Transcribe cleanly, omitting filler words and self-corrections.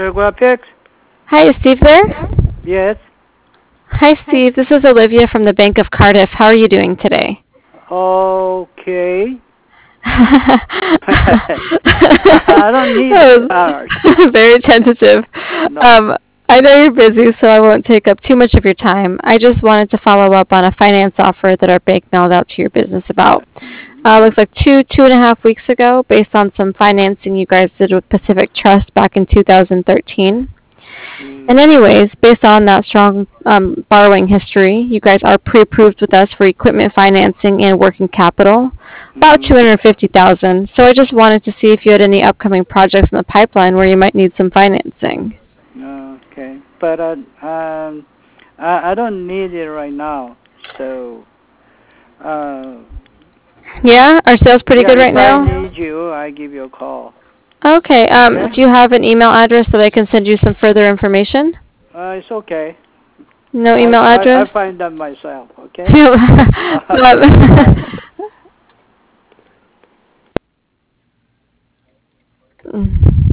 Graphics? Hi, is Steve there? Yes. Hi, Steve. This is Olivia from the Bank of Cardiff. How are you doing today? Okay. I don't need That stars. was very tentative. No. I know you're busy, so I won't take up too much of your time. I just wanted to follow up on a finance offer that our bank mailed out to your business about. Looks like 2.5 weeks ago, based on some financing you guys did with Pacific Trust back in 2013. And Mm, anyways, based on that strong borrowing history, you guys are pre-approved with us for equipment financing and working capital, about mm, 250,000. So I just wanted to see if you had any upcoming projects in the pipeline where you might need some financing. okay. But I don't need it right now. So, uh, Yeah, our sales pretty yeah, good if right I now. need you, I give you a call. Okay. Okay? Do you have an email address that I can send you some further information? It's okay. No I, email I address. I find that myself. Okay? All right. Um,